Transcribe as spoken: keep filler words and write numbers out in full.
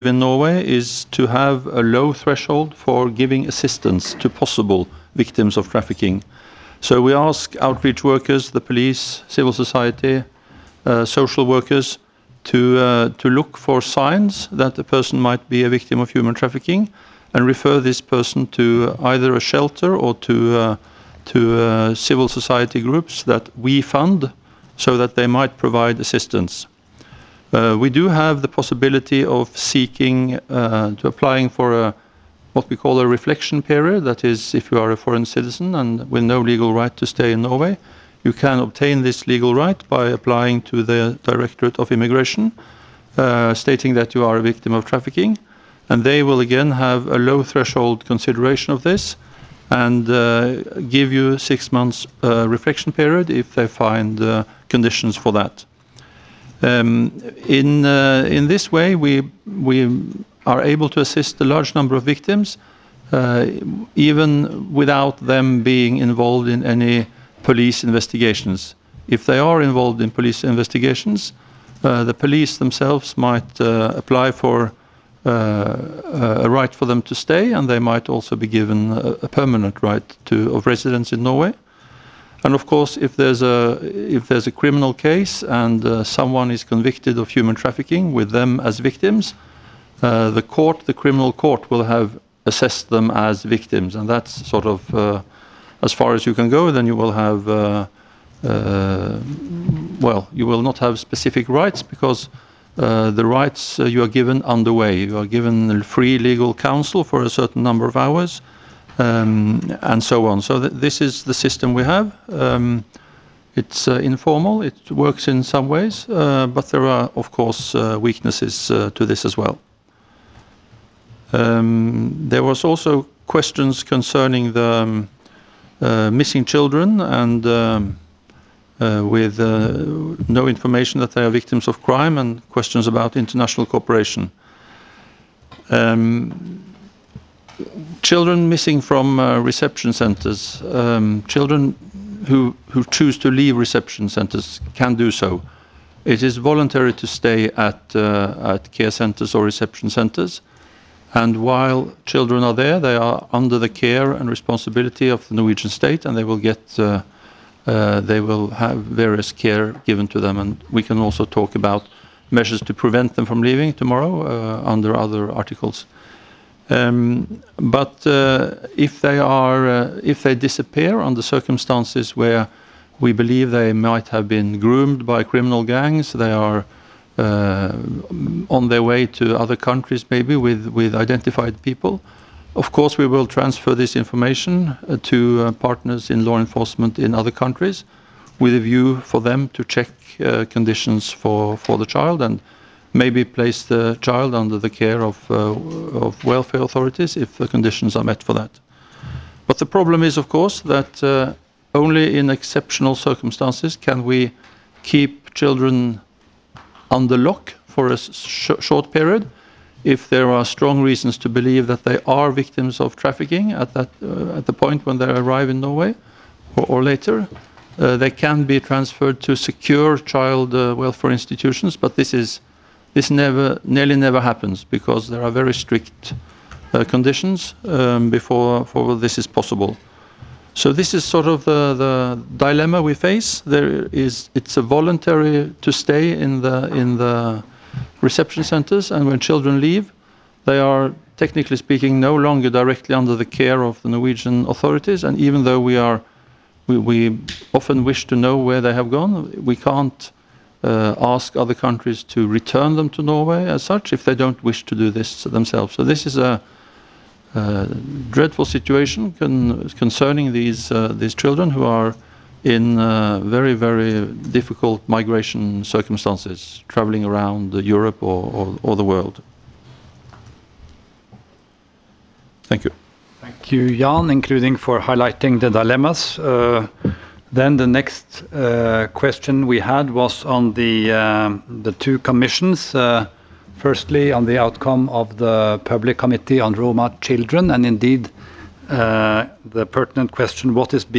in Norway is to have a low threshold for giving assistance to possible victims of trafficking. So we ask outreach workers, the police, civil society, uh, social workers to, uh, to look for signs that the person might be a victim of human trafficking and refer this person to either a shelter or to, uh, to uh, civil society groups that we fund so that they might provide assistance. Uh, we do have the possibility of seeking, uh, to applying for a, what we call a reflection period. That is, if you are a foreign citizen and with no legal right to stay in Norway, you can obtain this legal right by applying to the Directorate of Immigration, uh, stating that you are a victim of trafficking. And they will again have a low threshold consideration of this and uh, give you six months uh, reflection period if they find uh, conditions for that. Um, in, uh, in this way, we, we are able to assist a large number of victims, uh, even without them being involved in any police investigations. If they are involved in police investigations, uh, the police themselves might uh, apply for uh, a right for them to stay, and they might also be given a, a permanent right to, of residence in Norway. And of course, if there's a if there's a criminal case and uh, someone is convicted of human trafficking with them as victims, uh, the court, the criminal court, will have assessed them as victims, and that's sort of uh, as far as you can go. Then you will have, uh, uh, well, you will not have specific rights because uh, the rights uh, you are given underway. You are given free legal counsel for a certain number of hours. Um, and so on. So th this is the system we have. Um, it's uh, informal, it works in some ways, uh, but there are, of course, uh, weaknesses uh, to this as well. Um, there was also questions concerning the um, uh, missing children and um, uh, with uh, no information that they are victims of crime, and questions about international cooperation. Um, Children missing from uh, reception centers, um, children who, who choose to leave reception centers can do so. It is voluntary to stay at, uh, at care centers or reception centers. And while children are there, they are under the care and responsibility of the Norwegian state, and they will get, uh, uh, they will have various care given to them. And we can also talk about measures to prevent them from leaving tomorrow uh, under other articles. Um, but uh, if they are, uh, if they disappear under circumstances where we believe they might have been groomed by criminal gangs, they are uh, on their way to other countries maybe with, with identified people, of course we will transfer this information uh, to uh, partners in law enforcement in other countries with a view for them to check uh, conditions for, for the child and maybe place the child under the care of, uh, of welfare authorities if the conditions are met for that. But the problem is, of course, that uh, only in exceptional circumstances can we keep children under lock for a sh short period. If there are strong reasons to believe that they are victims of trafficking at, that, uh, at the point when they arrive in Norway or, or later, uh, they can be transferred to secure child uh, welfare institutions, but this is This never, nearly never happens because there are very strict uh, conditions um, before, before this is possible. So this is sort of the, the dilemma we face. There is, it's a voluntary to stay in the, in the reception centers, and when children leave, they are, technically speaking, no longer directly under the care of the Norwegian authorities, and even though we are, we, we often wish to know where they have gone, we can't Uh, ask other countries to return them to Norway as such if they don't wish to do this themselves. So this is a, a dreadful situation con concerning these uh, these children who are in uh, very, very difficult migration circumstances, traveling around Europe or, or, or the world. Thank you. Thank you, Jan, including for highlighting the dilemmas. Uh, Then the next uh, question we had was on the, um, the two commissions. Uh, firstly, on the outcome of the Public Committee on Roma Children, and indeed uh, the pertinent question, what is being